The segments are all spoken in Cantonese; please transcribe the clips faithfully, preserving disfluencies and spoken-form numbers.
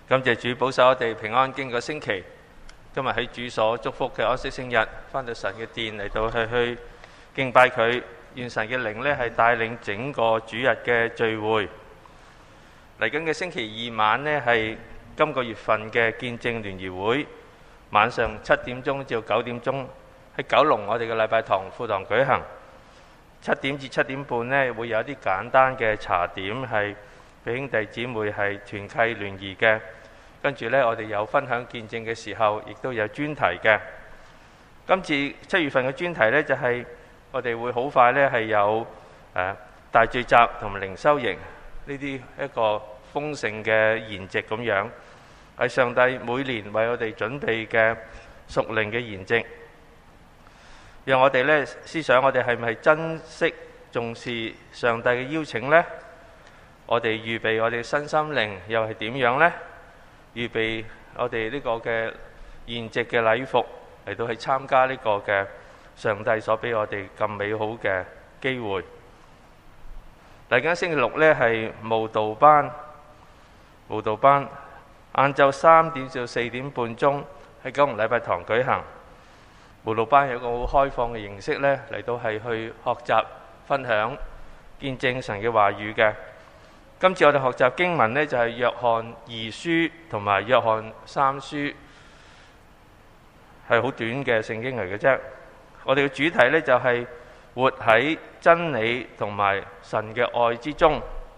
感謝主保守我哋平安經過星期，今日喺主所祝福嘅安息聖日，返到神嘅殿嚟到去去敬拜佢，願神嘅靈呢係帶領整個主日嘅聚會。嚟緊嘅星期二晚呢係今個月份嘅見證聯誼會，晚上七點鐘至九點鐘喺九龍我哋嘅禮拜堂副堂舉行。七點至七點半呢會有一啲簡單嘅茶點係俾兄弟姊妹係團契聯誼嘅，跟住呢，我哋有分享見證嘅時候，亦都有專題嘅。今次七月份嘅專題呢，就係、是、我哋會好快呢係有誒、呃、大聚集同埋靈修營呢啲一個豐盛嘅筵席咁樣，係上帝每年為我哋準備嘅屬靈嘅筵席，讓我哋呢思想我哋係咪珍惜重視上帝嘅邀請呢？我哋預備我哋身心靈又係點樣呢？預備我哋呢個嘅筵席嘅禮服嚟到去參加呢個嘅上帝所俾我哋咁美好嘅機會。嚟緊星期六呢係慕道班，慕道班晏晝三點至四點半鐘喺九龍禮拜堂舉行。慕道班有一個好開放嘅形式呢，嚟到係去學習分享見證神嘅話語嘅。今次我哋學習經文呢，就係約翰二書同埋約翰三書，係好短嘅聖經嚟嘅啫。我哋嘅主題呢，就係活喺真理同埋神嘅愛之中。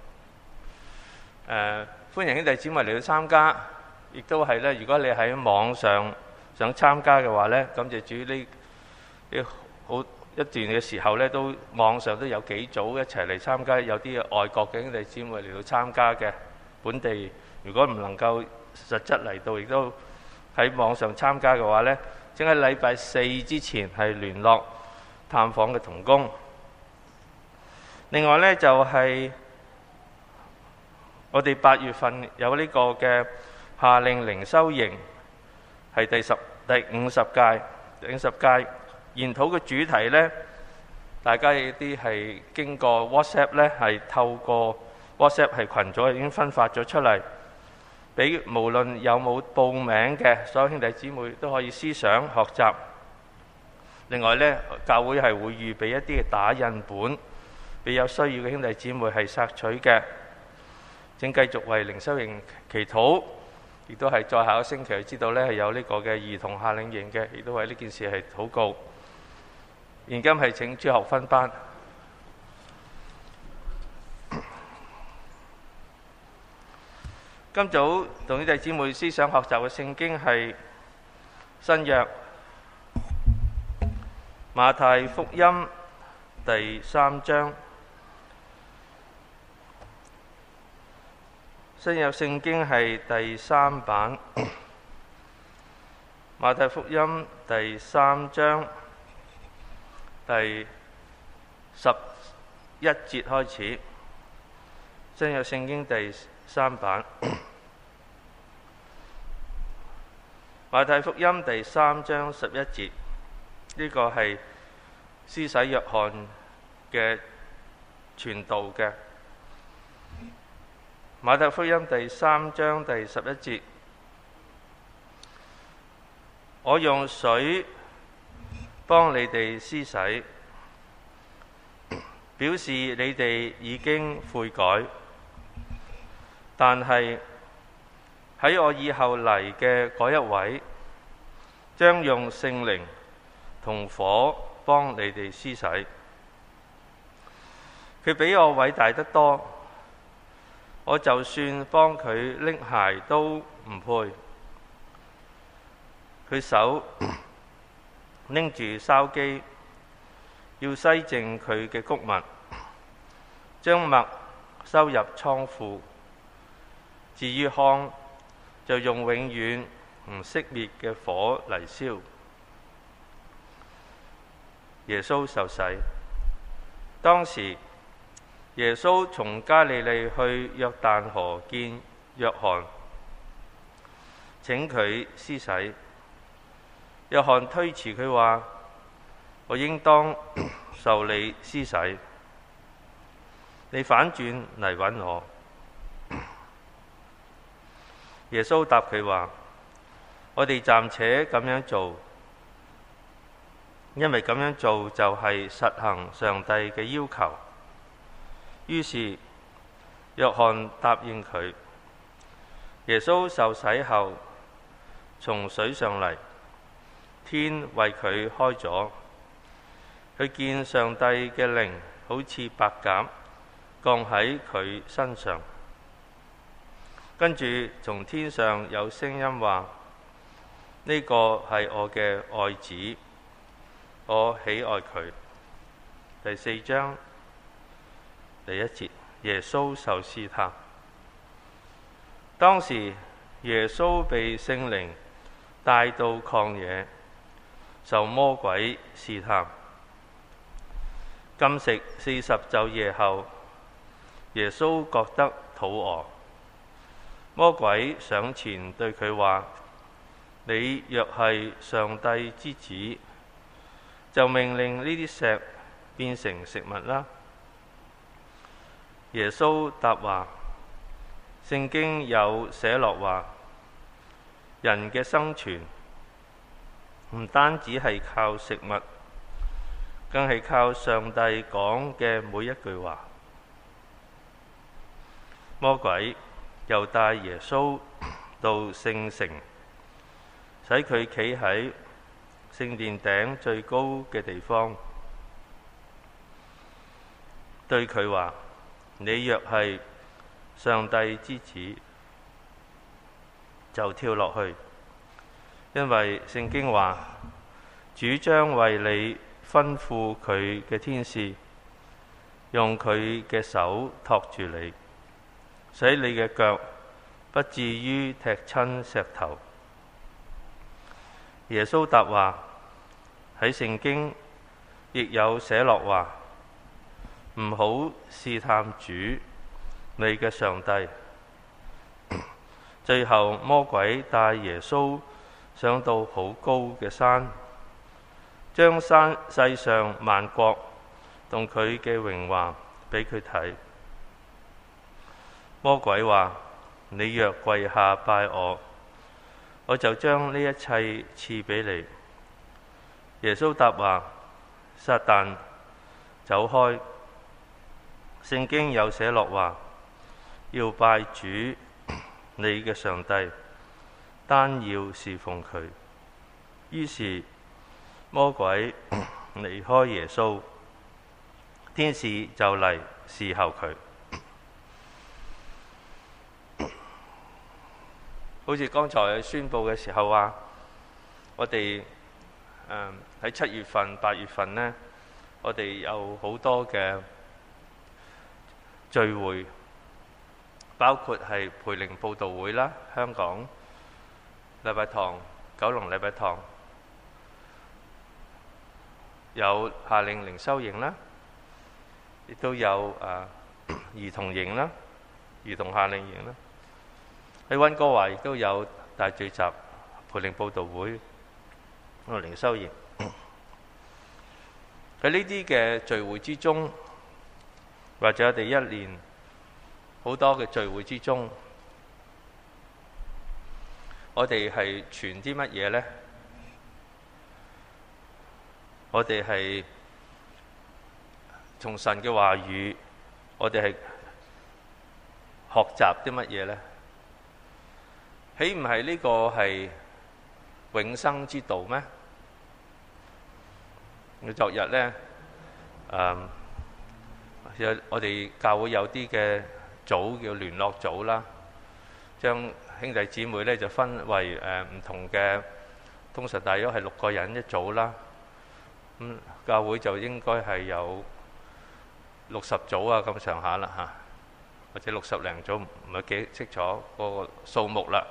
呃、歡迎兄弟姊妹嚟到參加，亦都係呢，如果你喺網上想參加嘅話呢，感謝主呢呢好一段嘅時候呢，都網上都有幾組一齊嚟參加，有啲外國嘅兄弟姊妹嚟到參加嘅。本地如果唔能夠實質嚟到，亦都喺網上參加嘅話呢，請喺禮拜四之前係聯絡探訪嘅同工。另外呢，就係、是、我哋八月份有呢個嘅夏令靈修營，係第十第五十屆第五十屆。研討嘅主題呢，大家有啲係經過 WhatsApp 呢，係透過 WhatsApp 係群組已經分發咗出嚟，俾無論有冇報名嘅所有兄弟姊妹都可以思想學習。另外呢，教會係會預備一啲嘅打印本，俾有需要嘅兄弟姊妹係索取嘅。請繼續為靈修營祈禱，亦都係再下個星期知道呢係有呢個嘅兒童夏令營嘅，亦都為呢件事係禱告。現今係請朱學分班。今早同啲弟姊妹思想學習嘅聖經係新約馬太福音第三章。新約聖經係第三版，馬太福音第三章。第十一節開始，新約聖經第三版，馬太福音第三章十一節，呢、這個係施洗約翰嘅傳道嘅。馬太福音第三章第十一節，我用水幫你哋施洗，表示你哋已經悔改。但係喺我以後嚟嘅嗰一位，將用聖靈同火幫你哋施洗。佢比我偉大得多，我就算幫佢拎鞋都唔配。佢手拎住筲箕，要洗淨佢嘅穀物，將麥收入倉庫。至於糠，就用永遠唔熄滅嘅火嚟燒。耶穌受洗，當時耶穌從加利利去約旦河見約翰，請佢施洗。約翰推辭佢話：我應當受你施洗，你反轉嚟揾我。 耶穌答佢話：我哋暫且咁樣做，因為咁樣做就係實行上帝嘅要求。於是約翰答應佢。耶穌受洗後從水上嚟，天為佢開咗，佢見上帝嘅靈好似白鴿降喺佢身上，跟住從天上有聲音話：呢個係我嘅愛子，我喜愛佢。第四章第一節，耶穌受試探。當時耶穌被聖靈帶到曠野，受魔鬼試探。禁食四十晝夜後，耶穌覺得肚餓。魔鬼上前對佢話：你若係上帝之子，就命令呢啲石變成食物啦。耶穌答話：聖經有寫落話，人嘅生存唔單止係靠食物，更係靠上帝講嘅每一句話。魔鬼又帶耶穌到聖城，使佢企喺聖殿頂最高嘅地方，對佢話：你若係上帝之子，就跳落去，因為聖經話，主將為你吩咐佢嘅天使，用佢嘅手托住你，使你嘅腳不至於踢親石頭。耶穌答話：喺聖經亦有寫落話，唔好試探主你嘅上帝。最後魔鬼帶耶穌上到好高嘅山，將山世上萬國同佢嘅榮華俾佢睇。魔鬼話：你若跪下拜我，我就將呢一切賜俾你。耶穌答話：撒旦，走開！聖經有寫落話，要拜主你嘅上帝，單要侍奉佢。於是魔鬼離開耶穌，天使就嚟侍候佢。好似剛才宣佈嘅時候話，我哋誒喺七月份、八月份呢，我哋有好多嘅聚會，包括係培靈佈道會啦，香港禮拜堂、九龍禮拜堂，有夏令靈修營啦，亦都有啊兒童營啦、兒童夏令營啦。喺溫哥華亦都有大聚集、培靈佈道會、靈修營。喺呢啲嘅聚會之中，或者我哋一年好多嘅聚會之中，我哋係傳啲乜嘢呢？我哋係從神嘅話語，我哋係學習啲乜嘢呢？豈唔係呢個係永生之道咩？我昨日呢，誒，有我哋教會有啲嘅組叫聯絡組啦，將兄弟姊妹呢就分為誒唔同嘅，通常大約係六個人一組啦。咁教會就應該係有六十組啊咁上下啦嚇，或者六十零組，唔係幾清楚個數目啦。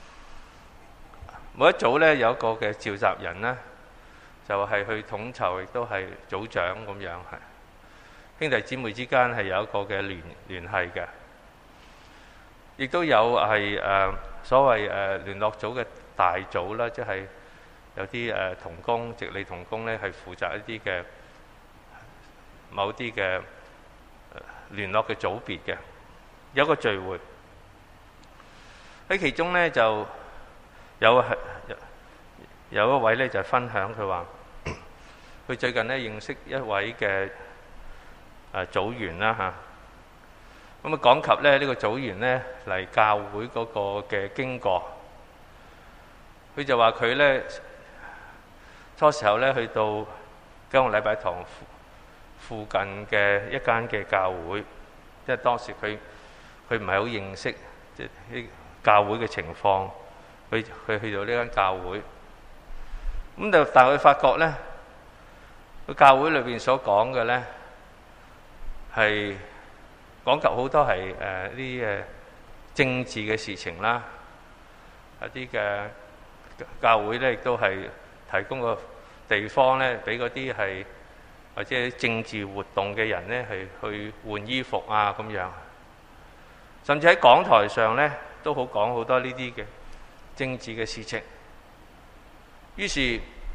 每一組呢有一個嘅召集人呢，就係去統籌，亦都係組長咁樣，係兄弟姊妹之間係有一個嘅聯聯繫嘅，亦都有係誒所謂誒聯絡組嘅大組啦，即係有啲誒同工、直理同工呢係負責一啲嘅某啲嘅聯絡嘅組別嘅，有個聚會。 喺其中咧就有有一位咧就分享佢話，佢最近咧認識一位嘅誒組員啦嚇。咁啊講及咧呢個組員咧嚟教會嗰個嘅經過，佢就話佢咧初時候咧去到九龍禮拜堂附附近嘅一間嘅教會，因為當時佢佢唔係好認識即係教會嘅情況，佢佢去到呢間教會，咁就但係佢發覺咧，個教會裏邊所講嘅咧係講及好多係誒啲誒政治嘅事情啦，一啲嘅教會咧亦都係提供個地方咧俾嗰啲係或者政治活動嘅人咧係去換衣服啊咁樣，甚至喺講台上咧都好講好多呢啲嘅政治嘅事情。於是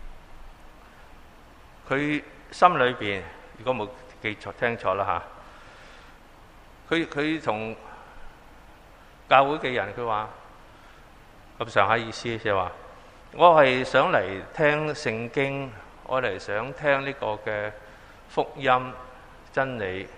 佢心裏邊，如果冇記錯聽錯啦嚇，佢佢同教會嘅人佢話咁上下意思，即係話我係想嚟聽聖經，我嚟想聽呢個嘅福音真理。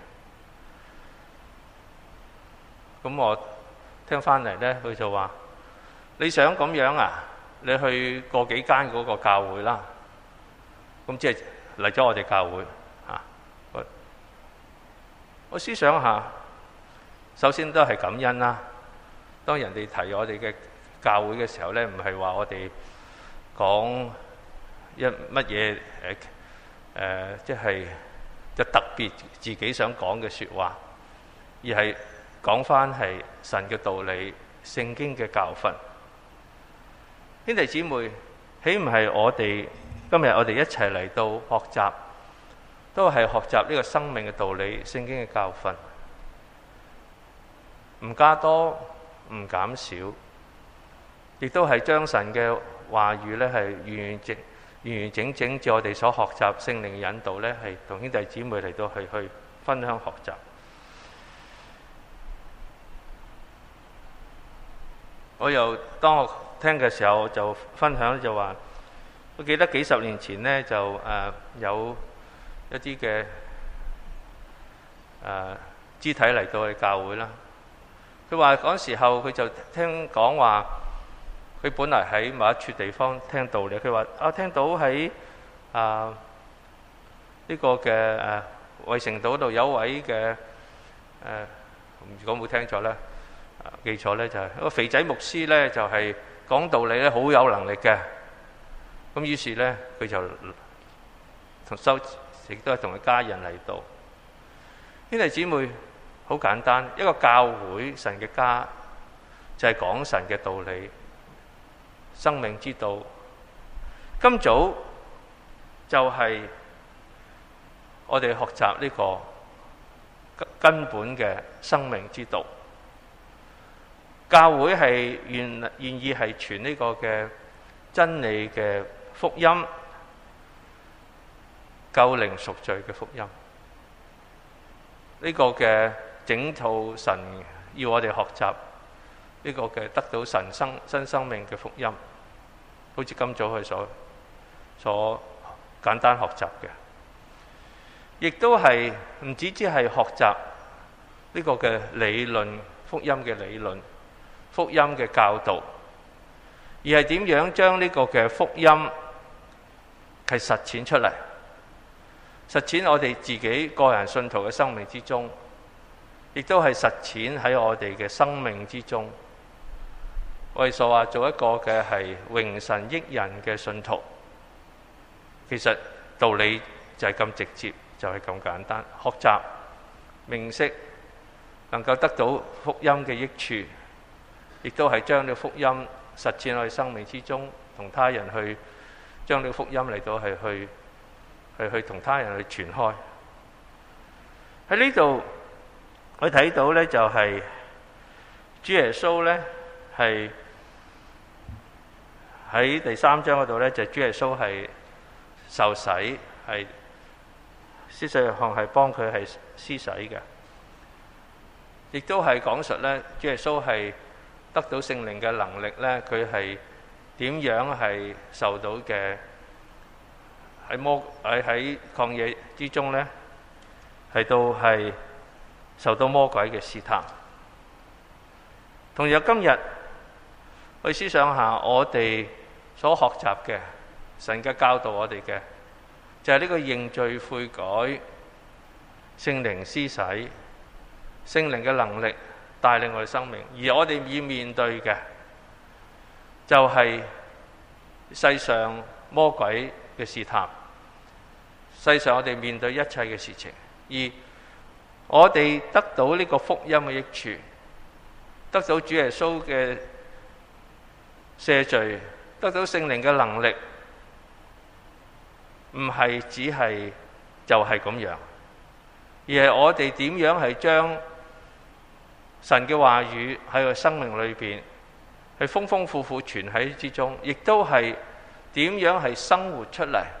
咁我聽翻嚟咧，佢就話：你想咁樣啊？你去過幾間嗰個教會啦。咁即係嚟咗我哋教會啊！我我思想下，首先都係感恩啦。當人哋提我哋嘅教會嘅時候咧，唔係話我哋講一乜嘢誒誒，即係就特別自己想講嘅説話，而係講翻係神嘅道理、聖經嘅教訓。兄弟姊妹，豈唔係我哋今日我哋一齊嚟到學習，都係學習呢個生命嘅道理、聖經嘅教訓，唔加多，唔減少，亦都係將神嘅話語咧係完完整完完整整，照我哋所學習聖靈嘅引導咧，係同兄弟姊妹嚟到去去分享學習。我又當我聽嘅時候就分享就話，我記得幾十年前呢，就誒、呃、有一啲嘅誒肢體嚟到我哋教會啦。佢話嗰時候佢就聽講話，佢本來喺某一處地方聽道理，佢話啊聽到喺啊呢個嘅誒衛城島度有位嘅誒、呃，如果冇聽錯咧。記錯咧就係、是、一個肥仔牧師咧，就係、是、講道理咧好有能力嘅。咁於是咧佢就同收亦都係同佢家人嚟到。兄弟姊妹，好簡單，一個教會神嘅家就係、是、講神嘅道理、生命之道。今早就係我哋學習呢個根本嘅生命之道。教會係願願意係傳呢個嘅真理嘅福音，救靈贖罪嘅福音。呢個嘅整套神要我哋學習呢個嘅得到神生新生命嘅福音，好似今早佢所所簡單學習嘅，亦都係唔止只係學習呢個嘅理論，福音嘅理論。福音嘅教導，而係點樣將呢個嘅福音係實踐出嚟，實踐我哋自己個人信徒嘅生命之中，亦都係實踐喺我哋嘅生命之中。我哋所話做一個嘅係榮神益人嘅信徒，其實道理就係咁直接，就係咁簡單。學習明識，能夠得到福音嘅益處。亦都係將呢個福音實踐喺生命之中，同他人去將呢個福音嚟到係去去去同他人去傳開。喺呢度我睇到咧就係、是、主耶穌咧係喺第三章嗰度咧，就是、主耶穌係受洗，係施洗約翰係幫佢係施洗嘅，亦都係講述咧主耶穌係得到聖靈嘅能力呢，佢係點樣係受到嘅喺魔喺喺曠野之中呢，係到係受到魔鬼嘅試探。同樣今日去思想下，我哋所學習嘅神嘅教導我哋嘅，就係呢個認罪悔改、聖靈施洗、聖靈嘅能力帶領我哋生命，而我哋要面對嘅就係世上魔鬼嘅試探，世上我哋面對一切嘅事情，而我哋得到呢個福音嘅益處，得到主耶穌嘅赦罪，得到聖靈嘅能力，唔係只係就係咁樣，而係我哋點樣係將神嘅話語喺個生命裏邊係豐豐富富存喺之中，亦都係點樣係生活出嚟。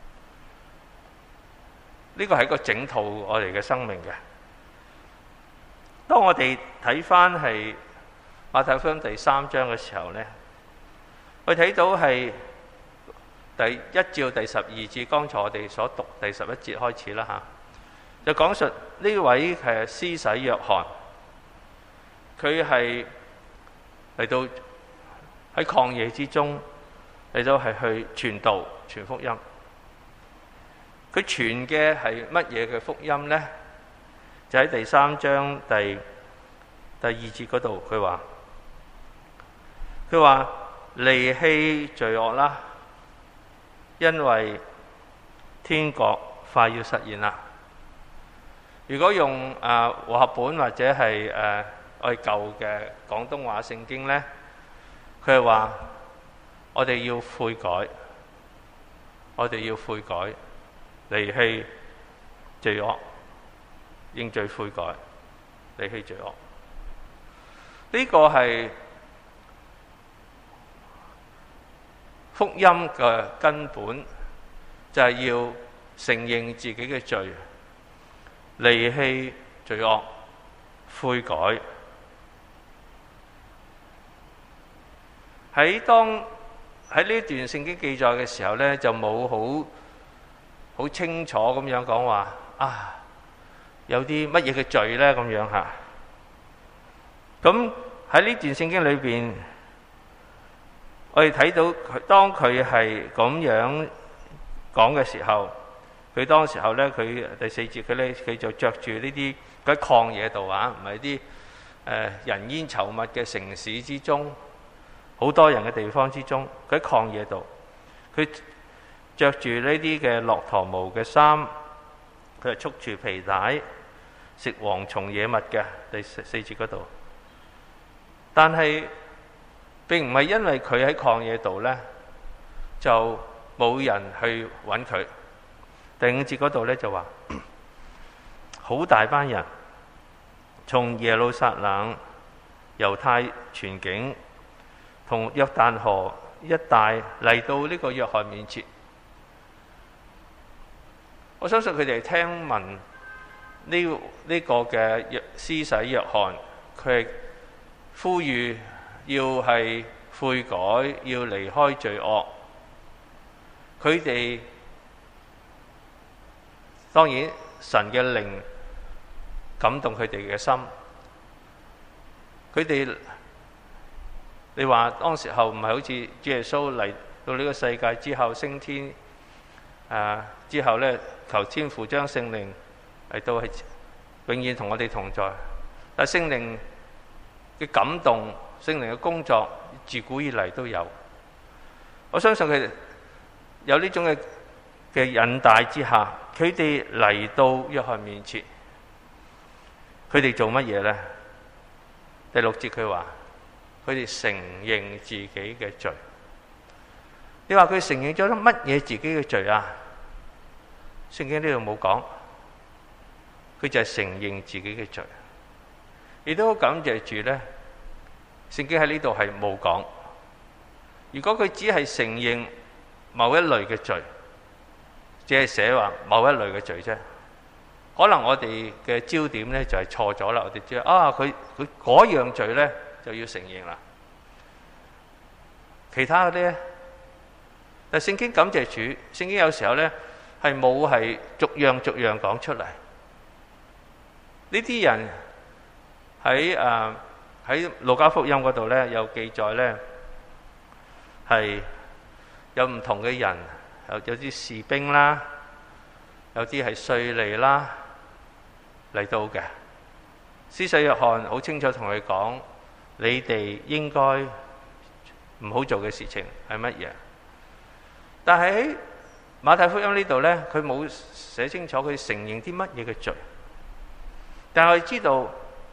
呢個係一個整套我哋嘅生命嘅。當我哋睇翻係馬太福音第三章嘅時候呢，我睇到係第一至到第十二節，剛才我哋所讀第十一節開始啦嚇，就講述呢位係施洗約翰，佢係嚟到喺曠野之中嚟到係去傳道傳福音。佢傳嘅係乜嘢嘅福音呢？就喺第三章第第二節嗰度，佢話佢話離棄罪惡啦，因為天國快要實現啦。如果用啊和合本或者係誒我哋舊嘅廣東話聖經呢，佢係話我哋要悔改，我哋要悔改，離棄罪惡，認罪悔改，離棄罪惡。呢個係福音嘅根本，就係要承認自己嘅罪，離棄罪惡，悔改。喺當喺呢段聖經記載嘅時候呢，就冇好好清楚咁樣講話啊，有啲乜嘢嘅罪呢？咁樣嚇。咁喺呢段聖經裏邊，我哋睇到佢當佢係咁樣講嘅時候，佢當時候呢，佢第四節佢呢，佢就着住呢啲喺曠野度啊，唔係啲誒人煙稠密嘅城市之中，好多人嘅地方之中，佢喺曠野度，佢着住呢啲嘅駱駝毛嘅衫，佢係束住皮帶，食蝗蟲野蜜嘅，第四節嗰度。但係並唔係因為佢喺曠野度呢，就冇人去揾佢。第五節嗰度呢，就話，好大班人從耶路撒冷、猶太全境同約旦河一帶嚟到呢個約翰面前。我相信佢哋聽聞呢呢個嘅施洗約翰，佢係呼籲要係悔改，要離開罪惡。佢哋當然神嘅靈感動佢哋嘅心。佢哋你話當時候唔係好似主耶穌嚟到呢個世界之後升天，啊之後呢，求天父將聖靈嚟到係永遠同我哋同在。但聖靈嘅感動，聖靈嘅工作，自古以嚟都有。我相信佢哋有呢種嘅嘅引帶之下，佢哋嚟到約翰面前，佢哋做乜嘢呢？第六節佢話，佢哋承認自己嘅罪。你話佢承認咗乜嘢自己嘅罪啊？聖經呢度冇講，佢就係承認自己嘅罪。亦都感謝住呢，聖經喺呢度係冇講。如果佢只係承認某一類嘅罪，只係寫話某一類嘅罪啫，可能我哋嘅焦點呢就係錯咗啦。我哋知道啊，佢佢嗰樣罪呢就要承認啦。 其他嗰啲咧，但聖經感謝主，聖經有時候咧係冇係逐樣逐樣講出嚟。呢啲人喺誒喺路加福音嗰度咧有記載咧，係有唔同嘅人，有有啲士兵啦，有啲係稅吏啦嚟到嘅。施洗約翰好清楚同佢講，你哋應該唔好做嘅事情係乜嘢？但係喺馬太福音呢度呢，佢冇寫清楚佢承認啲乜嘢嘅罪。但係我知道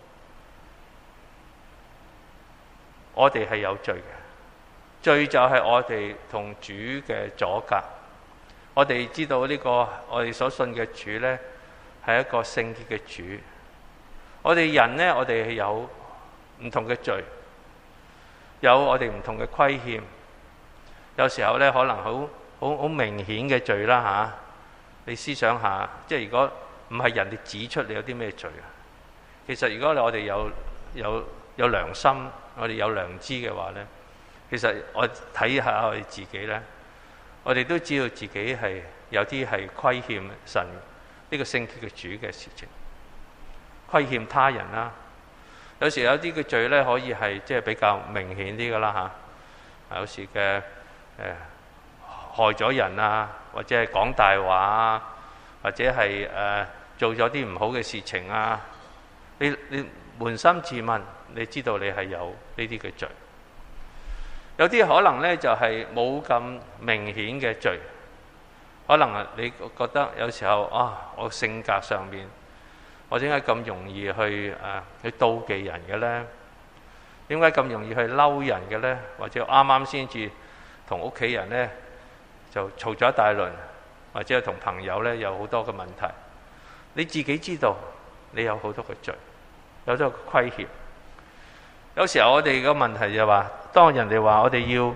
我哋係有罪嘅，罪就係我哋同主嘅阻隔。我哋知道呢個我哋所信嘅主呢，係一個聖潔嘅主。我哋人呢，我哋係有唔同嘅罪，有我哋唔同嘅虧欠。有時候呢，可能好好好明顯嘅罪啦嚇。你思想下，即係如果唔係人哋指出你有啲咩罪啊？其實如果我哋有有有良心，我哋有良知嘅話呢，其實我睇下我哋自己呢，我哋都知道自己係有啲係虧欠神呢個聖潔嘅主嘅事情。虧欠他人啦，有時有啲嘅罪咧，可以係即係比較明顯啲噶啦嚇。有時嘅誒、呃、害咗人啊，或者係講大話啊，或者係誒、呃、做咗啲唔好嘅事情啊。你你捫心自問，你知道你係有呢啲嘅罪。有啲可能咧就係冇咁明顯嘅罪，可能啊你覺得有時候啊，我性格上面。我點解咁容易去誒、啊、去妒忌人嘅咧？點解咁容易去嬲人嘅咧？或者啱啱先至同屋企人咧就嘈咗一大輪，或者同朋友咧有好多嘅問題。你自己知道你有好多嘅罪，有好多嘅虧欠。有時候我哋嘅問題就係話，當人哋話我哋要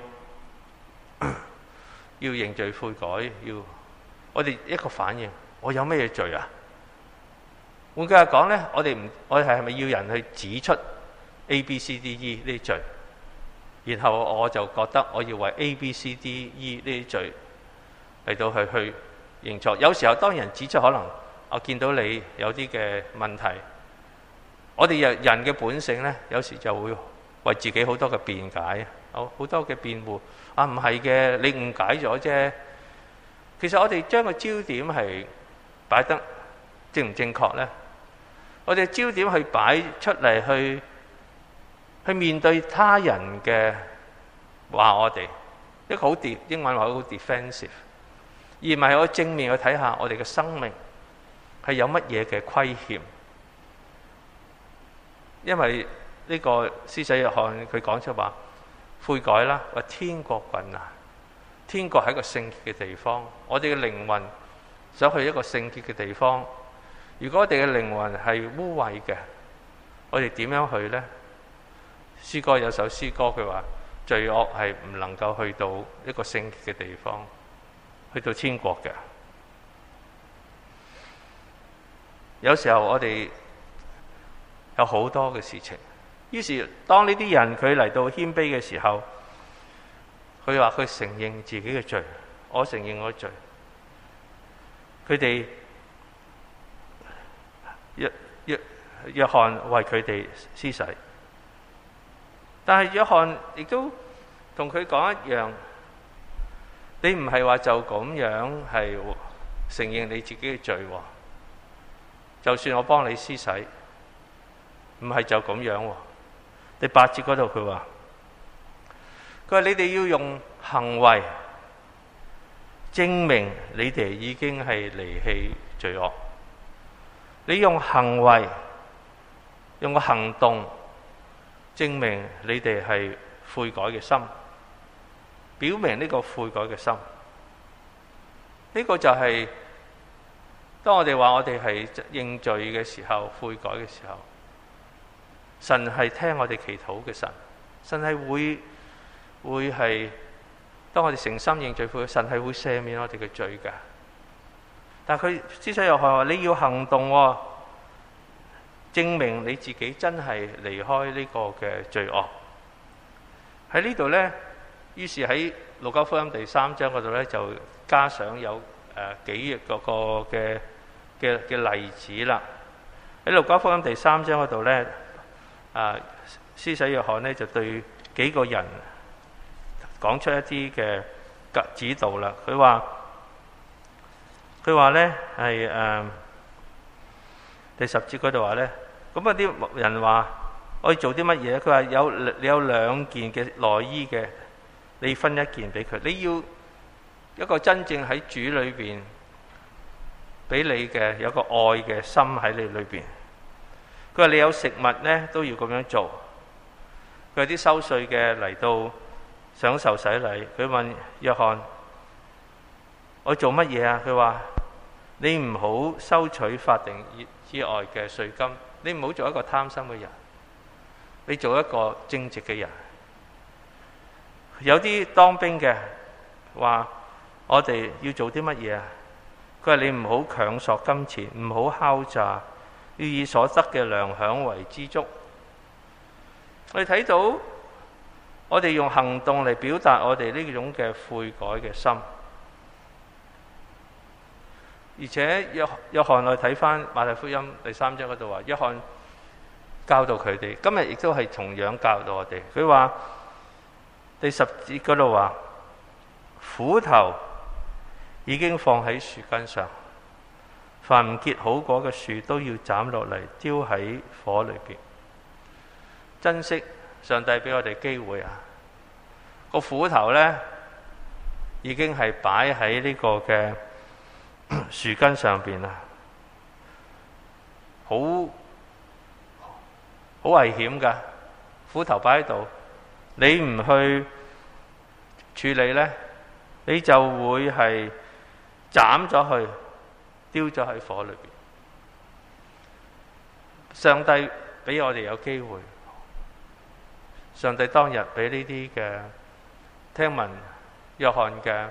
要認罪悔改，要我哋一個反應，我有咩罪啊？換句話講咧，我哋唔，我哋係咪要人去指出 A、B、C、D、E 呢啲罪，然後我就覺得我要為 A、B、C、D、E 呢啲罪嚟到去去認錯。有時候當人指出，可能我見到你有啲嘅問題，我哋人人嘅本性咧，有時就會為自己好多嘅辯解，好好多嘅辯護。啊，唔係嘅，你誤解咗啫。其實我哋將個焦點係擺得正唔正確咧？我哋焦點去擺出嚟，去去面對他人嘅話，我哋一個好 de 英文話好 defensive， 而唔係我正面去睇下我哋嘅生命係有乜嘢嘅虧欠。因為呢個施洗約翰佢講出話悔改啦，話天國近啊，天國係一個聖潔嘅地方，我哋嘅靈魂想去一個聖潔嘅地方。如果我哋嘅靈魂係污穢嘅，我哋點樣去呢？詩歌有首詩歌佢話，罪惡係唔能夠去到一個聖潔嘅地方，去到天國嘅。有時候我哋有好多嘅事情，於是當呢啲人佢嚟到謙卑嘅時候，佢話佢承認自己嘅罪，我承認我嘅罪，佢哋約約約翰為佢哋施洗，但係約翰亦都同佢講一樣，你唔係話就咁樣係承認你自己嘅罪，就算我幫你施洗，唔係就咁樣。第八節嗰度佢話，佢話你哋要用行為證明你哋已經係離棄罪惡。你用行為，用個行動證明你哋係悔改嘅心，表明呢個悔改嘅心。呢個就係當我哋話我哋係認罪嘅時候，悔改嘅時候，神係聽我哋祈禱嘅神，神係會會係當我哋誠心認罪悔改，神係會赦免我哋嘅罪㗎。但係佢施洗約翰話你要行動，哦，證明你自己真係離開呢個嘅罪惡。喺呢度呢， 於是喺路加福音第三章嗰度咧，就加上有誒、呃、幾個個嘅嘅嘅例子啦。喺路加福音第三章嗰度咧，啊施洗約翰咧就對幾個人講出一啲嘅指導啦。佢話佢話咧係誒第十節嗰度話咧，咁啊啲人話我要做啲乜嘢？佢話有你有兩件嘅內衣嘅，你分一件俾佢。你要一個真正喺主裏邊俾你嘅有個愛嘅心喺你裏邊。佢話你有食物咧都要咁樣做。佢有啲收稅嘅嚟到想受洗禮，佢問約翰：我做乜嘢啊？佢話你唔好收取法定之外嘅稅金，你唔好做一個貪心嘅人，你做一個正直嘅人。有啲當兵嘅話：我哋要做啲乜嘢啊？佢話你唔好強索金錢，唔好敲詐，要以所得嘅糧餉為知足。我哋睇到，我哋用行動嚟表達我哋呢種嘅悔改嘅心。而且約約翰，我哋睇翻馬太福音第三章嗰度話，約翰教導佢哋，今日亦都係同樣教導我哋。佢話第十節嗰度話，斧頭已經放喺樹根上，凡唔結好果嘅樹都要斬落嚟，丟喺火裏邊。珍惜上帝俾我哋機會啊！個斧頭呢已經係擺喺呢個嘅樹根上邊啦，好好危險噶！斧頭擺喺度，你唔去處理呢，你就會係斬咗佢，丟咗喺火裏邊。上帝俾我哋有機會。上帝當日俾呢啲嘅聽聞約翰嘅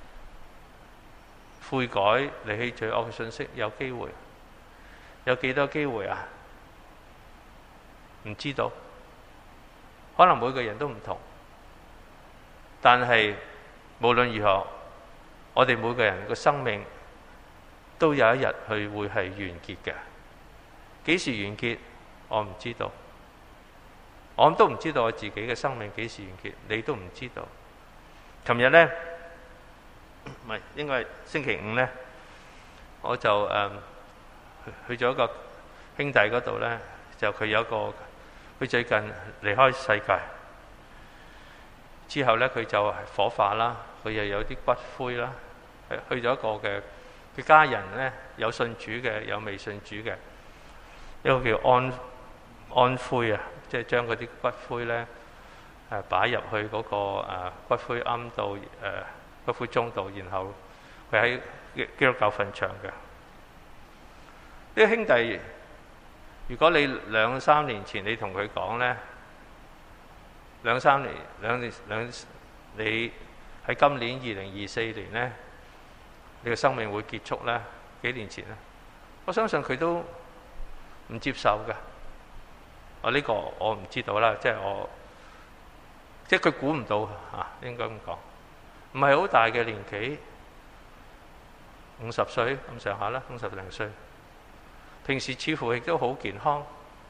悔改離棄罪惡嘅信息有機會，有幾多機會啊？唔知道，可能每個人都唔同，但係無論如何，我哋每個人嘅生命都有一日去會係完結嘅。幾時完結？我唔知道。我都唔知道我自己嘅生命幾時完結，你都唔知道。琴日呢，唔係應該係星期五呢，我就誒、嗯、去咗一個兄弟嗰度呢，就佢有一個佢最近離開世界之後呢，佢就火化啦，佢又有啲骨灰啦，去咗一個嘅佢家人呢，有信主嘅，有未信主嘅，一個叫安安灰啊。即係將嗰啲骨灰咧，誒擺入去嗰個誒骨灰龕度，誒骨灰盅度，然後佢喺基督教墳場嘅。呢個兄弟，如果你兩三年前你同佢講咧，兩三年兩年兩你喺今年二零二四年咧，你嘅生命會結束咧，幾年前咧，我相信佢都唔接受嘅。我呢個我唔知道啦，即係我，即係佢估唔到啊，應該咁講，唔係好大嘅年紀，五十歲咁上下啦，五十零歲，平時似乎亦都好健康，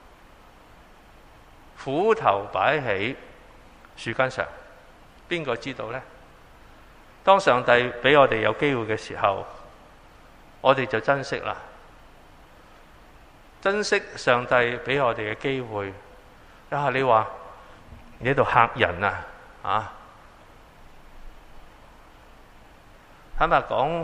斧頭擺喺樹根上，邊個知道呢？當上帝俾我哋有機會嘅時候，我哋就珍惜啦。珍惜上帝俾我哋嘅機會。啊，你話你喺度嚇人啊？啊！坦白講，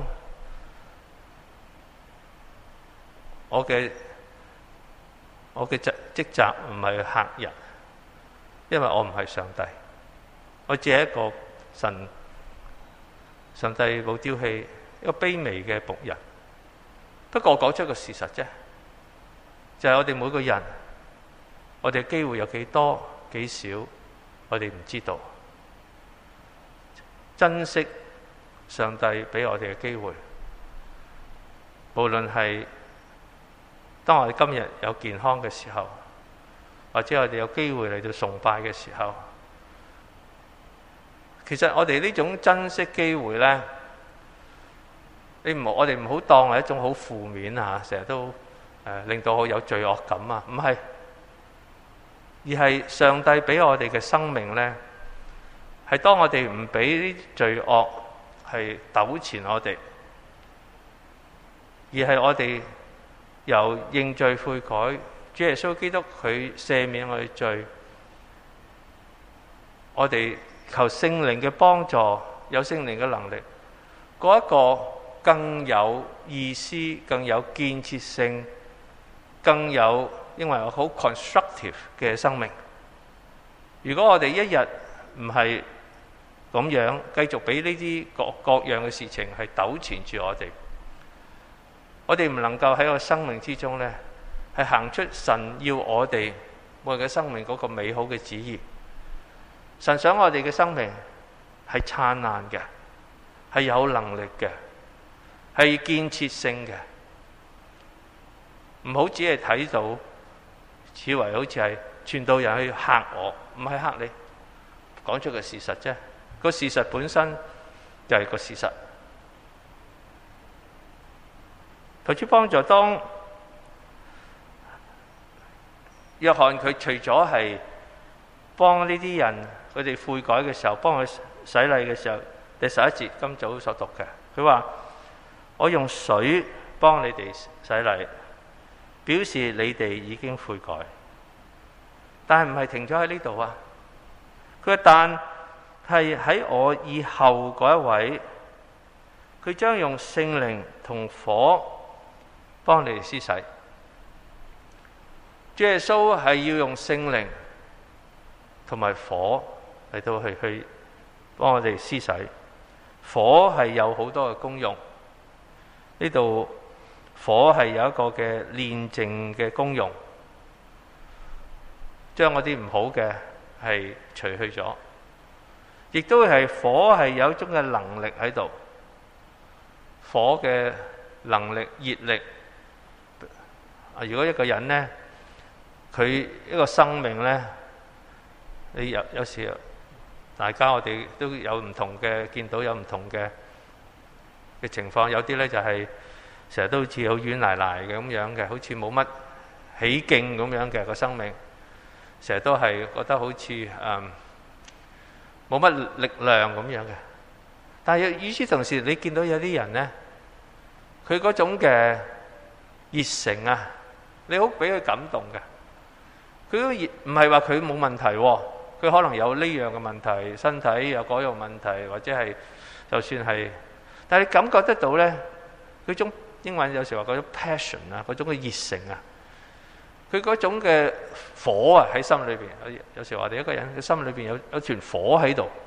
我嘅我嘅職職責唔係去嚇人，因為我唔係上帝，我只係一個神，上帝冇丟棄一個卑微嘅僕人。不過我講出一個事實啫。就係我哋每個人，我哋嘅機會有幾多幾少，我哋唔知道。珍惜上帝俾我哋嘅機會，無論係當我哋今日有健康嘅時候，或者我哋有機會嚟到崇拜嘅時候， 其實我哋呢種珍惜機會呢，你唔好我哋唔好當係一種好負面啊，成日都誒、呃、令到我有罪惡感啊，唔係，而係上帝俾我哋嘅生命呢，係當我哋唔俾啲罪惡係糾纏我哋，而係我哋由認罪悔改，主耶穌基督佢赦免我哋罪，我哋求聖靈嘅幫助，有聖靈嘅能力，嗰一個更有意思、更有建設性、更有因為好 constructive 嘅生命。如果我哋一日唔係咁樣，繼續俾呢啲各各樣嘅事情係糾纏住我哋，我哋唔能夠喺個生命之中呢，係行出神要我哋每個生命嗰個美好嘅旨意。神想我哋嘅生命係燦爛嘅，係有能力嘅，係建設性嘅，唔好只係睇到，以為好似係傳道人去嚇我，唔係嚇你，講出個事實啫。個事實本身就係個事實。求主幫助，當約翰佢除咗係幫呢啲人佢哋悔改嘅時候，幫佢洗禮嘅時候，第十一節今早所讀嘅，佢話：我用水幫你哋洗禮，表示你哋已經悔改。但係唔係停咗喺呢度啊？佢話但係喺我以後嗰一位，佢將用聖靈同火幫你哋施洗。主耶穌係要用聖靈同埋火嚟到去去幫我哋施洗。火係有好多嘅功用，呢度火係有一個嘅煉淨嘅功用，將嗰啲唔好嘅係除去咗，亦都係火係有一種嘅能力喺度。火嘅能力、熱力，啊！如果一個人呢，佢一個生命呢，你有有時大家我哋都有唔同嘅，見到有唔同嘅嘅情況，有啲呢就係成日都好似好軟賴賴嘅咁樣嘅，好似冇乜起勁咁樣嘅個生命，成日都係覺得好似誒冇乜力量咁樣嘅。但係與此同時，你見到有啲人呢，佢嗰種嘅熱誠啊，你好俾佢感動嘅。佢都熱，唔係話佢冇問題喎，佢可能有呢樣嘅問題，身體有嗰樣問題，或者係就算係，但係你感覺得到呢，嗰種英文有時話嗰種 passion 啊，嗰種嘅熱誠啊，佢嗰種嘅火啊喺心裏邊。有時我哋一個人嘅心裏邊有有團火喺度。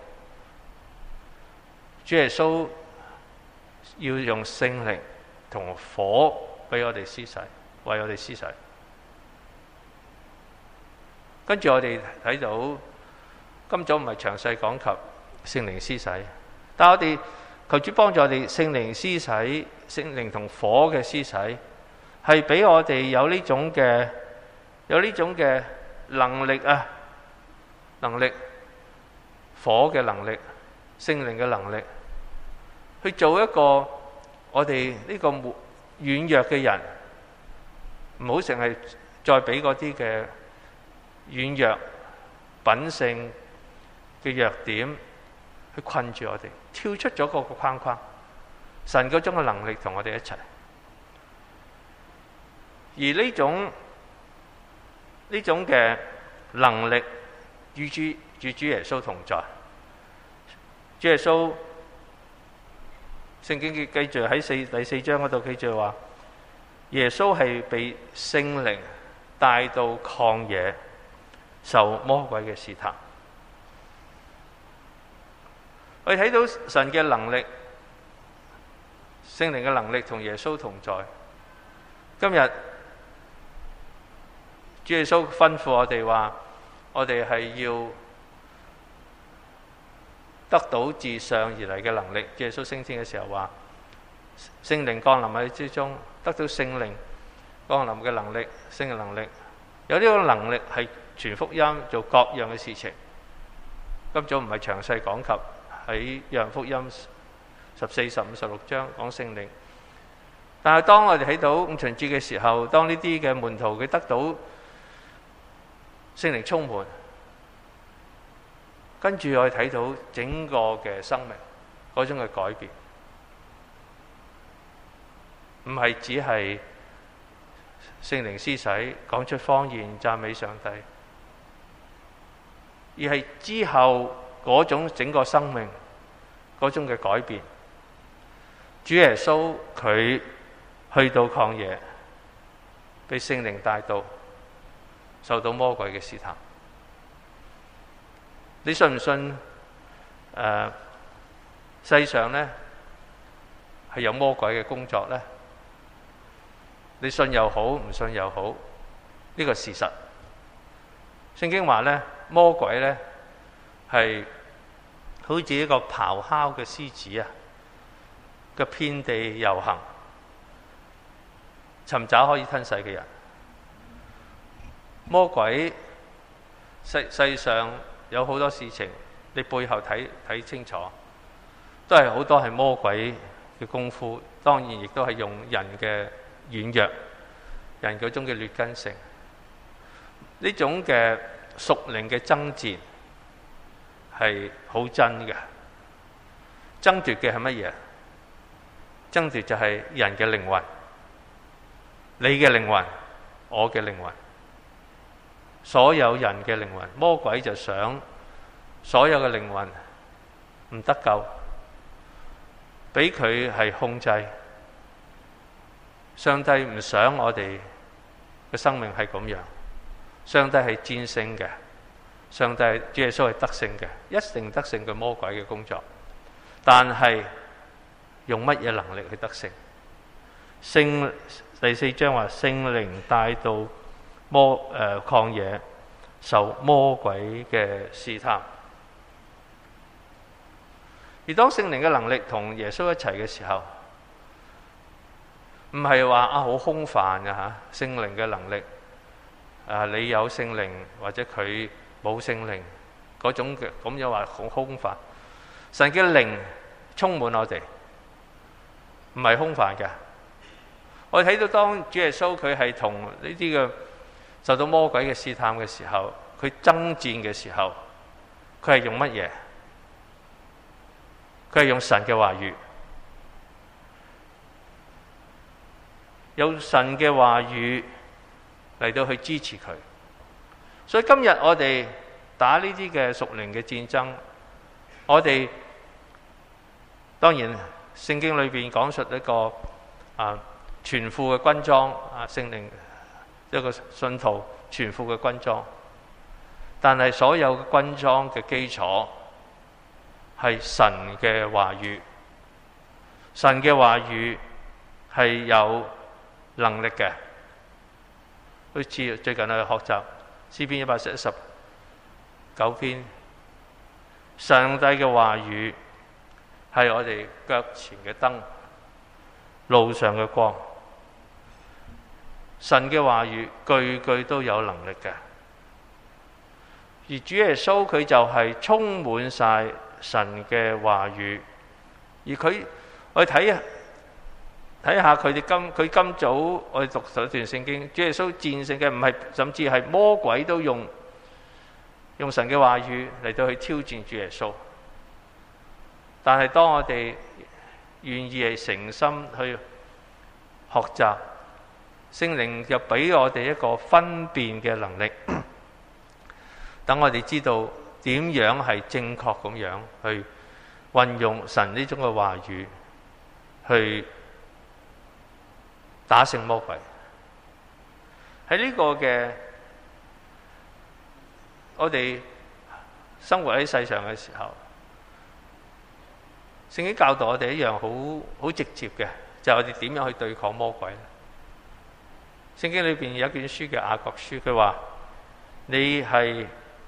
主耶穌要用聖靈同火俾我哋施洗，為我哋施洗。跟住我哋睇到今早唔係詳細講及聖靈施洗，但係我哋求主幫助我哋，聖靈施洗、聖靈同火嘅施洗，係俾我哋有呢種嘅有呢種嘅能力啊，能力，火嘅能力，聖靈嘅能力，去做一個我哋呢個軟弱嘅人，唔好成日再俾嗰啲嘅軟弱品性嘅弱點去困住我哋，跳出咗嗰個框框。神嗰種嘅能力同我哋一齊，而呢種呢種嘅能力與主與主耶穌同在。主耶穌聖經記記住喺四第四章嗰度記住話，耶穌係被聖靈帶到曠野受魔鬼嘅試探。我哋睇到神嘅能力，聖靈嘅能力同耶穌同在。今日主耶穌吩咐我哋話，我哋係要得到自上而嚟嘅能力。主耶穌升天嘅時候話，聖靈降臨喺之中，得到聖靈降臨嘅能力，聖嘅能力，有呢個能力係傳福音，做各樣嘅事情。今早唔係詳細講及喺約翰福音十四、十五、十六章講聖靈。但係當我哋睇到五旬節嘅時候，當呢啲嘅門徒佢得到聖靈充滿，跟住我哋睇到整個嘅生命嗰種嘅改變，唔係只係聖靈施洗講出方言讚美上帝，而係之後嗰種整個生命嗰種嘅改變。主耶穌佢去到曠野，被聖靈帶到，受到魔鬼嘅試探。你信唔信？誒、呃，世上呢係有魔鬼嘅工作呢？你信又好，唔信又好，呢個事實。聖經話呢，魔鬼呢係好似一個咆哮嘅獅子啊，嘅遍地遊行，尋找可以吞噬嘅人。魔鬼世世上有好多事情，你背後睇睇清楚，都係好多係魔鬼嘅功夫。當然亦都係用人嘅軟弱，人嗰種嘅劣根性，呢種嘅屬靈嘅爭戰係好真嘅。爭奪嘅係乜嘢？爭奪就係人嘅靈魂，你嘅靈魂，我嘅靈魂，所有人嘅靈魂。魔鬼就想所有嘅靈魂唔得救，俾佢係控制。上帝唔想我哋嘅生命係咁樣，上帝係戰勝嘅，上帝主耶穌係得勝嘅，一定得勝嘅魔鬼嘅工作。但係用乜嘢能力去得勝？聖第四章話聖靈帶到魔誒、呃、曠野，受魔鬼嘅試探。而當聖靈嘅能力同耶穌一齊嘅時候，唔係話啊好空泛嘅嚇，聖靈嘅能力啊，你有聖靈或者佢冇聖靈嗰種嘅，咁樣話好空泛。神嘅靈充滿我哋，唔係空泛嘅。我哋睇到當主耶穌佢係同呢啲嘅受到魔鬼嘅試探嘅時候，佢爭戰嘅時候，佢係用乜嘢？佢係用神嘅話語，有神嘅話語嚟到去支持佢。所以今日我哋打呢啲嘅屬靈嘅戰爭，我哋當然聖經裏邊講述一個啊全副嘅軍裝啊，聖靈一個信徒全副嘅軍裝，但係所有嘅軍裝嘅基礎係神嘅話語，神嘅話語係有能力嘅。好似最近我哋學習詩篇一百一十九篇，上帝嘅話語係我哋腳前嘅燈，路上嘅光。神嘅話語句句都有能力嘅，而主耶穌佢就係充滿晒神嘅話語。而佢我哋睇睇下佢哋今佢今早我哋讀咗一段聖經，主耶穌戰勝嘅唔係，甚至係魔鬼都用用神嘅話語嚟到去挑戰主耶穌。但係當我哋願意係誠心去學習，聖靈就俾我哋一個分辨嘅能力，等我哋知道點樣係正確咁樣去運用神呢種嘅話語去打勝魔鬼。喺呢個嘅我哋生活喺世上嘅時候，聖經教導我哋一樣好好直接嘅，就係我哋點樣去對抗魔鬼。聖經裏邊有一卷書叫雅各書，佢話你係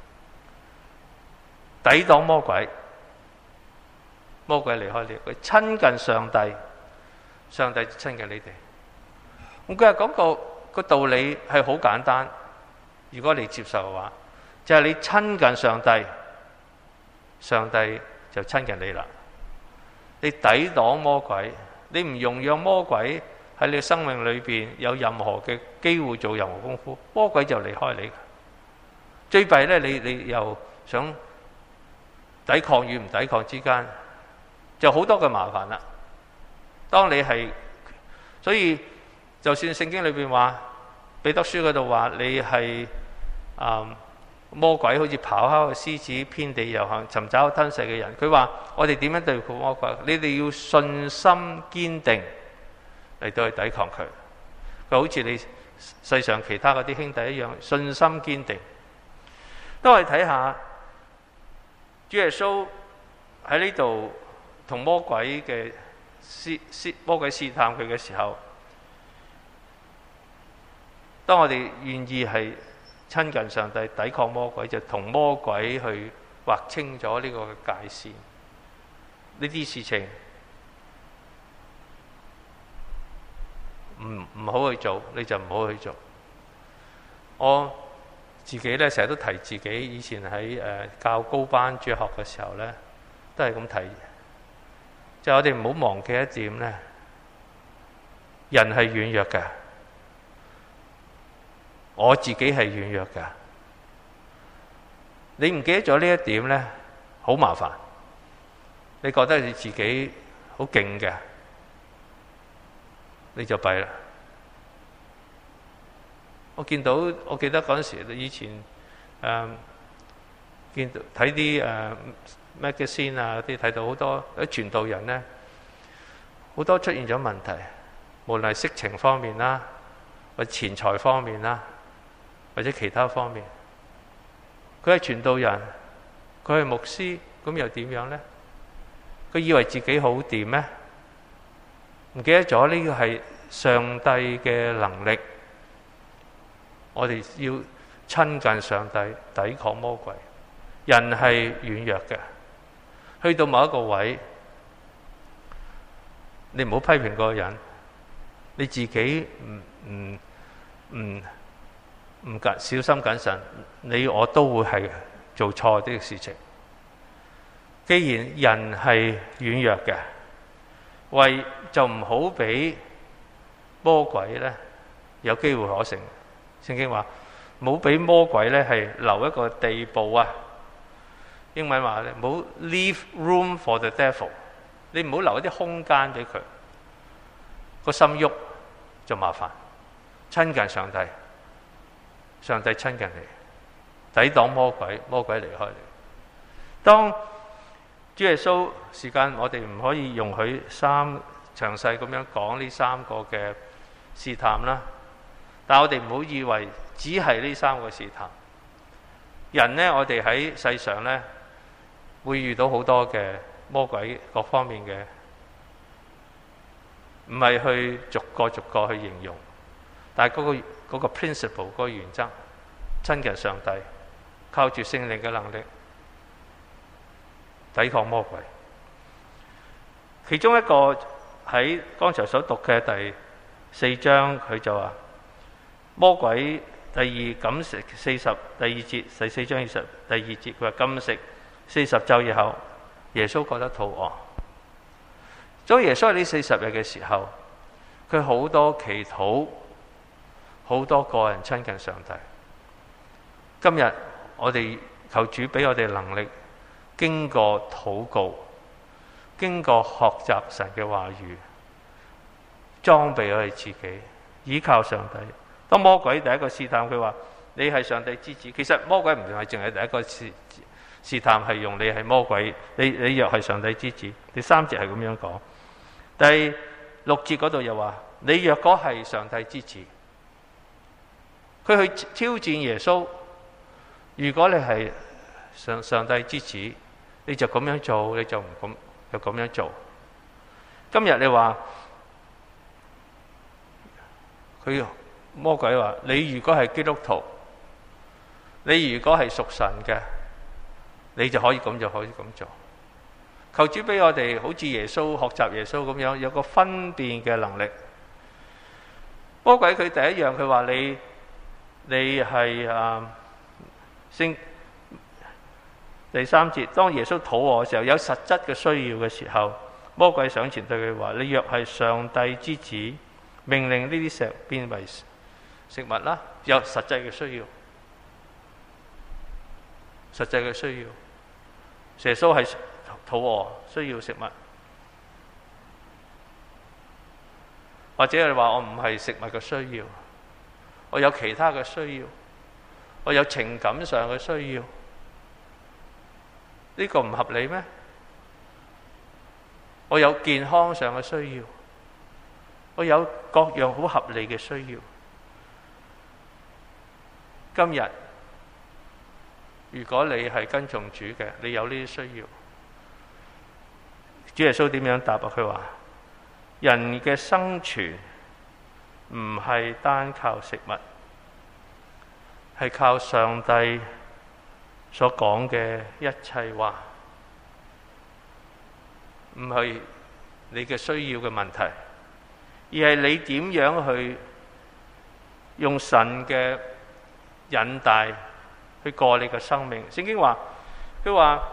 抵擋魔鬼，魔鬼離開你；佢親近上帝，上帝親近你哋。咁佢係講個個道理係好簡單，如果你接受嘅話，就係你親近上帝，上帝就親近你啦。你抵擋魔鬼，你唔容讓魔鬼喺你生命裏邊有任何嘅機會做任何功夫，魔鬼就離開你。最弊咧，你你又想抵抗與唔抵抗之間，就好多嘅麻煩啦。當你係，所以就算聖經裏邊話，彼得書嗰度話你係啊、嗯、魔鬼好似咆哮嘅獅子，遍地遊行，尋找吞噬嘅人。佢話我哋點樣對付魔鬼？你哋要信心堅定嚟到去抵抗佢。佢好似你世上其他嗰啲兄弟一樣，信心堅定。當我哋睇下主耶穌喺呢度同魔鬼嘅試試魔鬼試探佢嘅時候，當我哋願意係親近上帝、抵抗魔鬼，就同魔鬼去劃清咗呢個嘅界線。呢啲事情唔唔好去做，你就唔好去做。我自己咧成日都提自己，以前喺誒、呃、教高班主學嘅時候咧，都係咁提。就我哋唔好忘記一點咧，人係軟弱嘅，我自己係軟弱嘅。你唔記得咗呢一點咧，好麻煩。你覺得你自己好勁嘅，你就弊啦。我見到，我記得嗰陣時，以前誒、嗯、見到睇啲誒 magazine 啊，啲睇到好多啲傳道人咧，好多出現咗問題，無論係色情方面啦，或者錢財方面啦，或者其他方面。佢係傳道人，佢係牧師，咁又點樣咧？佢以為自己好掂咩？唔記得咗呢個係上帝嘅能力。我哋要親近上帝，抵抗魔鬼。人係軟弱嘅，去到某一個位，你唔好批評嗰個人，你自己唔唔唔唔謹小心謹慎，你我都會係做錯啲事情。既然人係軟弱嘅，為就唔好俾魔鬼咧有機會可乘。聖經話冇俾魔鬼咧係留一個地步啊！英文話咧冇 leave room for the devil， 你唔好留一啲空間俾佢，個心喐就麻煩。親近上帝，上帝親近你，抵擋魔鬼，魔鬼離開你。當主耶穌時間，我哋唔可以容許三詳細咁樣講呢三個嘅試探啦。但係我哋唔好以為只係呢三個試探。人呢，我哋喺世上呢，會遇到好多嘅魔鬼各方面嘅，唔係去逐個逐個去形容，但係嗰個嗰個 principle 嗰個原則，親近上帝，靠住聖靈嘅能力抵抗魔鬼。其中一個喺剛才所讀嘅第四章，佢就話魔鬼第二禁食四十第二節，第四章二十第二節，佢話禁食四十晝以後，耶穌覺得肚餓。所以耶穌喺呢四十日嘅時候，佢好多祈禱，好多個人親近上帝。今日我哋求主俾我哋能力，經過禱告，經過學習神嘅話語，裝備我哋自己，依靠上帝。當魔鬼第一個試探佢話你係上帝之子，其實魔鬼唔係淨係第一個試試探係用你係魔鬼，你你若係上帝之子。第三節係咁樣講，第六節嗰度又話你若果係上帝之子，佢去挑戰耶穌。如果你係上上帝之子，你就咁樣做，你就唔咁就咁樣做。今日你話佢魔鬼話你如果係基督徒，你如果係屬神嘅，你就可以咁就可以咁做。求主俾我哋好似耶穌學習耶穌咁樣，有個分辨嘅能力。魔鬼佢第一樣佢話你你係啊聖第三節，當耶穌肚餓嘅時候，有實質嘅需要嘅時候，魔鬼上前對佢話：你若係上帝之子，命令呢啲石變為食物啦。有實際嘅需要，實際嘅需要。耶穌係肚餓，需要食物，或者係話我唔係食物嘅需要，我有其他嘅需要，我有情感上嘅需要。呢個唔合理咩？我有健康上嘅需要，我有各樣好合理嘅需要。今日如果你係跟從主嘅，你有呢啲需要，主耶穌點樣答啊？佢話：人嘅生存唔係單靠食物，係靠上帝所講嘅一切話，唔係你嘅需要嘅問題，而係你點樣去用神嘅引帶去過你嘅生命。聖經話，佢話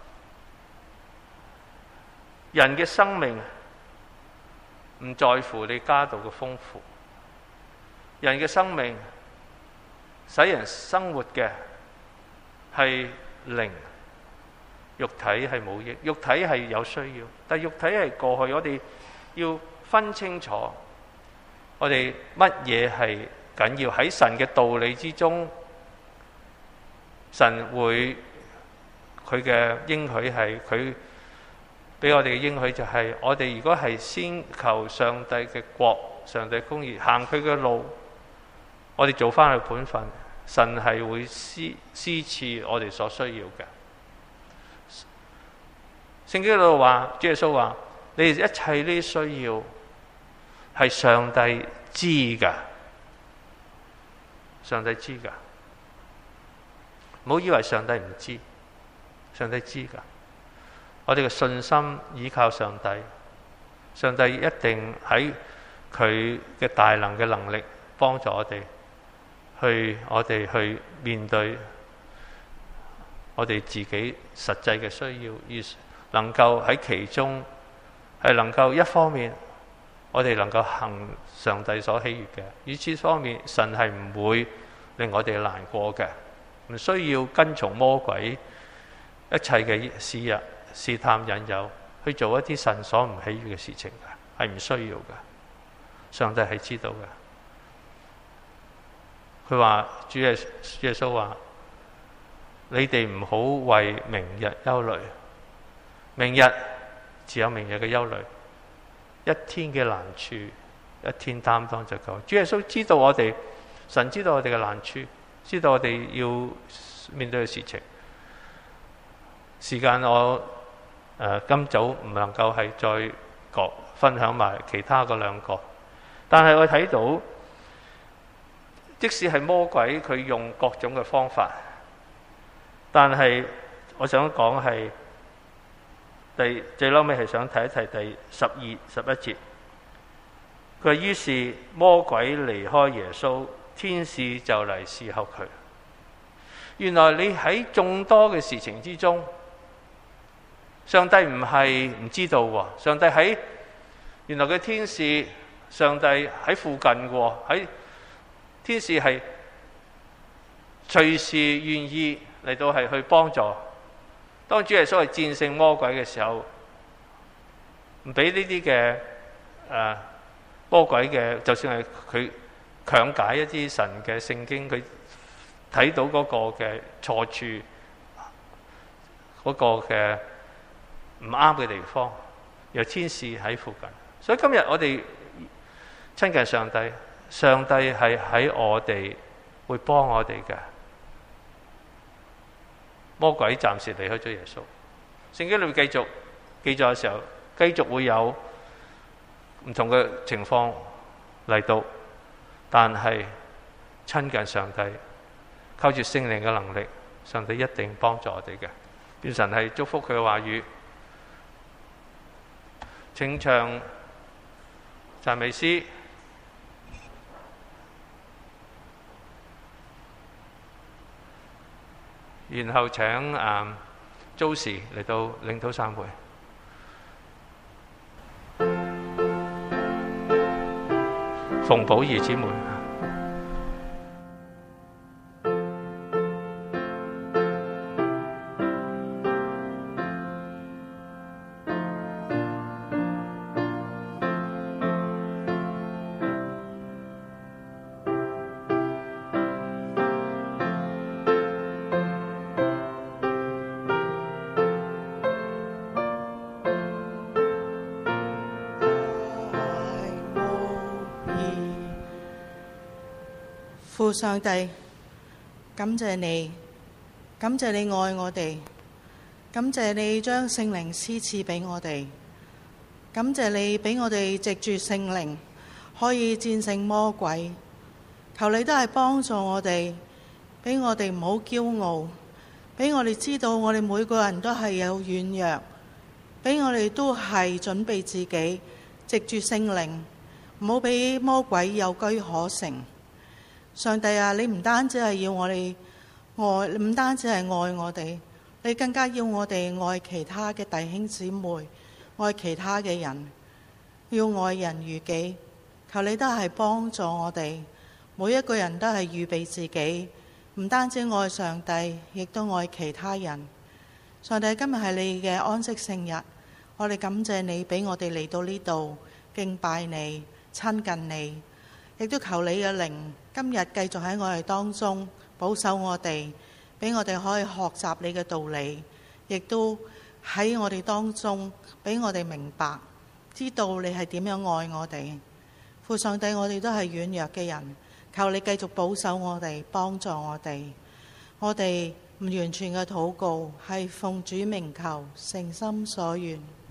人嘅生命唔在乎你家道嘅豐富，人嘅生命使人生活嘅係靈，肉體係冇益，肉體係有需要，但肉體係過去。我哋要分清楚，我哋乜嘢係緊要。喺神嘅道理之中，神會佢嘅應許係佢俾我哋嘅應許就係，我哋如果係先求上帝嘅國、上帝公義，行佢嘅路，我哋做翻佢本分，神係會施施賜我哋所需要嘅。聖經嗰度話，主耶穌話：你哋一切呢啲需要係上帝知噶，上帝知噶，唔好以為上帝唔知，上帝知噶。我哋嘅信心依靠上帝，上帝一定喺佢嘅大能嘅能力幫助我哋。去我哋去面對我哋自己實際嘅需要，而能夠喺其中係能夠一方面我哋能夠行上帝所喜悅嘅，與此方面神係唔會令我哋難過嘅，唔需要跟從魔鬼一切嘅試入試探引誘去做一啲神所唔喜悅嘅事情嘅，係唔需要嘅。上帝係知道嘅。佢話主耶主耶穌話：你哋唔好為明日憂慮，明日只有明日嘅憂慮，一天嘅難處一天擔當就夠。主耶穌知道我哋，神知道我哋嘅難處，知道我哋要面對嘅事情。時間我誒、呃、今早唔能夠係再講分享埋其他嗰兩個，但係我睇到，即使係魔鬼佢用各種嘅方法，但係我想講係第最嬲尾係想提一提第十二十一節。佢話於是魔鬼離開耶穌，天使就嚟侍候佢。原來你喺眾多嘅事情之中，上帝唔係唔知道喎，上帝喺原來嘅天使，上帝喺附近喎，喺天使係隨時願意嚟到係去幫助。當主耶穌係戰勝魔鬼嘅時候，唔俾呢啲嘅誒魔鬼嘅，就算係佢強解一啲神嘅聖經，佢睇到嗰個嘅錯處，嗰個嘅唔啱嘅地方，有天使喺附近。所以今日我哋親近上帝。上帝係喺我哋會幫我哋嘅。魔鬼暫時離開咗耶穌，聖經裏面繼續記載嘅時候，繼續會有唔同嘅情況嚟到，但係親近上帝，靠住聖靈嘅能力，上帝一定幫助我哋嘅。願神係祝福佢嘅話語。請唱讚美詩。然後請誒租時嚟到領禱散會。馮寶儀姊妹。 父上帝，感謝你，感謝你愛我哋，感謝你將聖靈施賜俾我哋，感謝你俾我哋藉住聖靈可以戰勝魔鬼。求你都係幫助我哋，俾我哋唔好驕傲，俾我哋知道我哋每個人都係有軟弱，俾我哋都係準備自己，藉住聖靈，唔好俾魔鬼有機可乘。上帝啊，你唔單止係要我哋愛，唔單止係愛我哋，你更加要我哋愛其他嘅弟兄姊妹，愛其他嘅人，要愛人如己。求你都係幫助我哋，每一個人都係預備自己，唔單止愛上帝，亦都愛其他人。上帝，今日係你嘅安息聖日，我哋感謝你俾我哋嚟到呢度敬拜你、親近你，亦都求你嘅靈今日繼續喺我哋當中保守我哋，俾我哋可以學習你嘅道理，亦都喺我哋當中俾我哋明白，知道你係點樣愛我哋。父上帝，我哋都係軟弱嘅人，求你繼續保守我哋，幫助我哋。我哋唔完全嘅禱告係奉主名求，誠心所願。